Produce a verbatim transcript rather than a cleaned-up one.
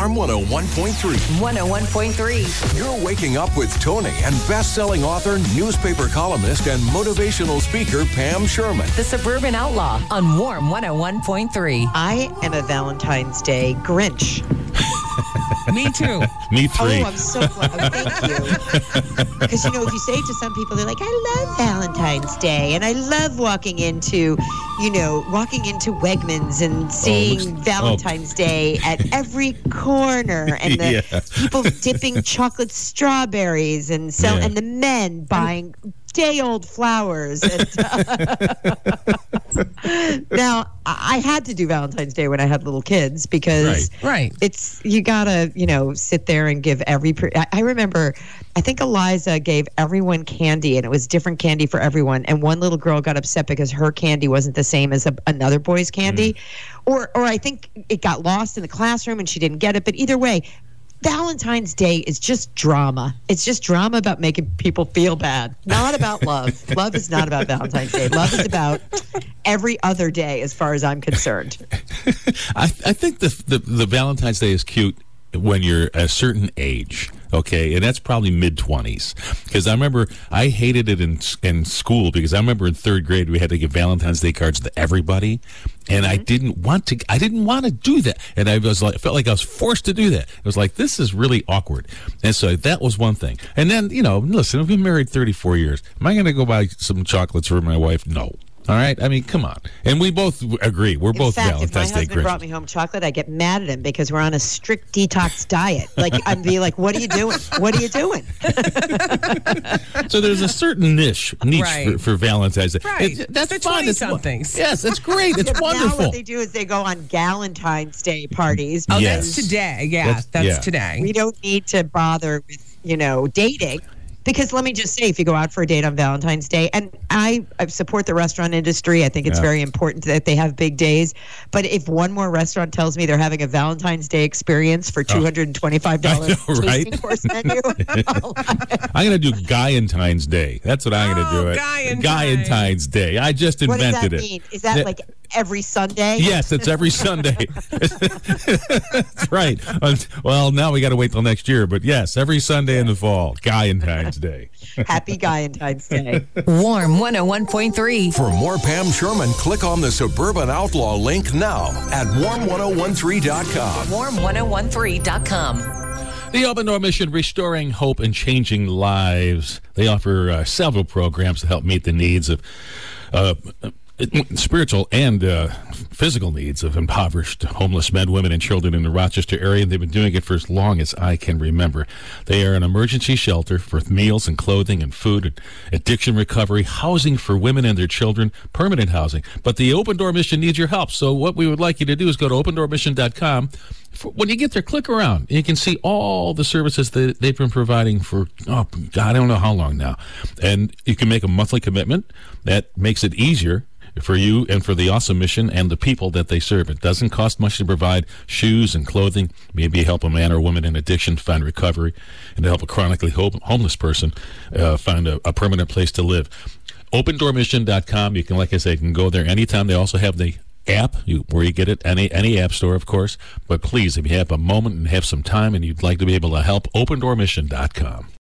Warm one oh one point three. one oh one point three. You're waking up with Tony and best-selling author, newspaper columnist, and motivational speaker Pam Sherman. The Suburban Outlaw on Warm one oh one point three. I am a Valentine's Day Grinch. Me too. Me three. Oh, I'm so glad. Oh, thank you. Because, you know, if you say it to some people, they're like, I love Valentine's Day. And I love walking into, you know, walking into Wegmans and seeing Oh, looks- Valentine's Day at every corner. And the Yeah. people dipping chocolate strawberries and sell, Yeah. and the men buying day-old flowers. And, uh, now, I had to do Valentine's Day when I had little kids because Right. Right. it's you gotta you know sit there and give every. Per- I, I remember, I think Eliza gave everyone candy, and it was different candy for everyone. And one little girl got upset because her candy wasn't the same as a, another boy's candy, or or I think it got lost in the classroom and she didn't get it. But either way, Valentine's Day is just drama. It's just drama about making people feel bad, not about love. Love is not about Valentine's Day. Love is about every other day, as far as I'm concerned. I, I think the, the the Valentine's Day is cute when you're a certain age, okay, and that's probably mid twenties. Because I remember I hated it in in school because I remember in third grade we had to give Valentine's Day cards to everybody, and I didn't want to. I didn't want to do that, and I was like, felt like I was forced to do that. It was like, this is really awkward, and so that was one thing. And then, you know, listen, I've been married thirty-four years. Am I going to go buy some chocolates for my wife? No. All right, I mean, come on. And we both agree. We're In both fact, Valentine's if my Day husband Grinches. brought me home chocolate, I get mad at him because we're on a strict detox diet. Like, I'd be like, "What are you doing? What are you doing?" So there's a certain niche niche Right. for, for Valentine's Day. Right. It- that's The fun. It's twenty-somethings. Yes, it's great. It's Now wonderful. what they do is they go on Galentine's Day parties. Oh, Yes. that's today. Yeah, That's- that's, yeah. today. We don't need to bother with, you know, dating. Because let me just say, if you go out for a date on Valentine's Day, and I, I support the restaurant industry, I think it's Yeah. very important that they have big days. But if one more restaurant tells me they're having a Valentine's Day experience for two hundred twenty-five dollars I know, right? tasting course menu, I'm going to do Guyentine's Day. That's what I'm going to Oh, do. It. Guyentine's. Guyentine's Day. I just what does invented that it. mean? Is that Yeah. like every Sunday? Yes, it's every Sunday. That's right. Um, Well, now we got to wait till next year, but yes, every Sunday in the fall, Guyentine's Day. Happy Galentine's Day. Warm one oh one point three. For more Pam Sherman, click on the Suburban Outlaw link now at warm one oh one three dot com. warm one oh one three dot com. The Open Door Mission, restoring hope and changing lives. They offer uh, several programs to help meet the needs of uh, spiritual and uh, physical needs of impoverished homeless men, women, and children in the Rochester area. And they've been doing it for as long as I can remember. They are an emergency shelter for meals and clothing and food, and addiction recovery, housing for women and their children, permanent housing. But the Open Door Mission needs your help. So what we would like you to do is go to open door mission dot com. For, when you get there, click around. And you can see all the services that they've been providing for, oh, God, I don't know how long now. And you can make a monthly commitment. That makes it easier for you and for the awesome mission and the people that they serve. It doesn't cost much to provide shoes and clothing, maybe help a man or woman in addiction find recovery, and to help a chronically ho- homeless person uh, find a, a permanent place to live. open door mission dot com. You can, like I said, you can go there anytime. They also have the app you, where you get it, any any app store, of course. But please, if you have a moment and have some time and you'd like to be able to help, open door mission dot com.